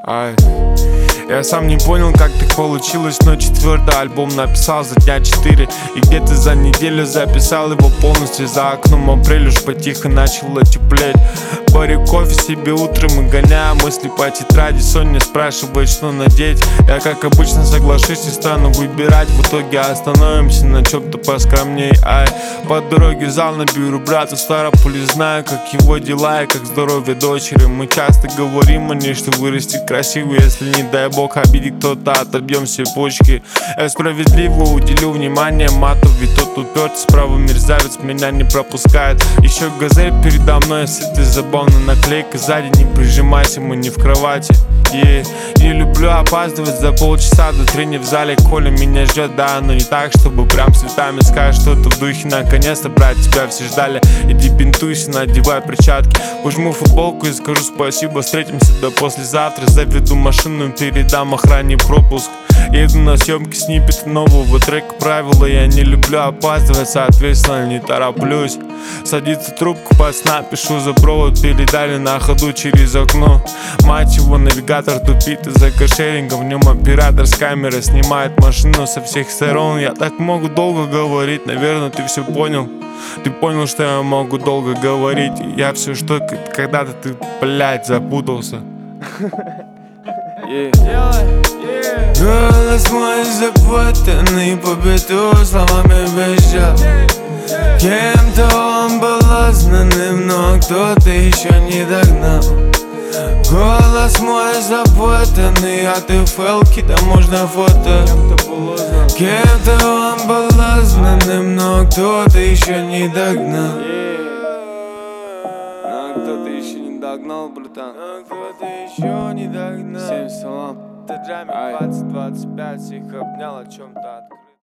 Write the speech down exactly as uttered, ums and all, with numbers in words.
Ай. Я сам не понял, как так получилось, но четвертый альбом написал за дня четыре. И где-то за неделю записал его полностью. За окном апрель уж потихо начало теплеть. Варю кофе себе утром и гоняю мысли по тетради. Соня спрашивает, что надеть. Я как обычно соглашусь и стану выбирать. В итоге остановимся на чем-то поскромней. Ай, по дороге в зал наберу брату Старополе. Знаю, как его дела и как здоровье дочери. Мы часто говорим о ней, что вырастет красиво. Если не дай бог обидит кто-то, отобьем все почки. Я справедливо уделю внимание мату, ведь тот упертый справа мерзавец меня не пропускает. Еще газель передо мной, сытый забавно наклейка сзади. Не прижимайся, мы не в кровати. Yeah. Не люблю опаздывать за полчаса до трени в зале. Коля меня ждет, да, но не так, чтобы прям цветами сказать что-то в духе. Наконец-то, брат, тебя все ждали. Иди бинтуйся, надевай перчатки. Ужму футболку и скажу спасибо. Встретимся до послезавтра. Заведу машину, передам охране пропуск. Еду на съемки сниппет нового трека. Правила я не люблю опаздывать, соответственно не тороплюсь. Садится трубку, пацана, пишу за провод. Передали на ходу через окно. Мать его, навигатор тупит из-за кошеринга. В нем оператор с камеры снимает машину со всех сторон. Я так могу долго говорить, наверное, ты все понял. Ты понял, что я могу долго говорить. Я все, что когда-то ты, блядь, запутался. Yeah. Yeah. Голос мой запутанный, побиту словами бежал. Кем-то он был осознанным, но кто-то еще не догнал. Голос мой запутанный, а ты фэлки, там можно фото. Кем-то он был осознанным, но кто-то еще не догнал. Кто-то еще не догнал, братан. А кто-то еще не догнал. Всем салам. Ты джами двадцать двадцать пять, всех обнял, о чем-то открыл.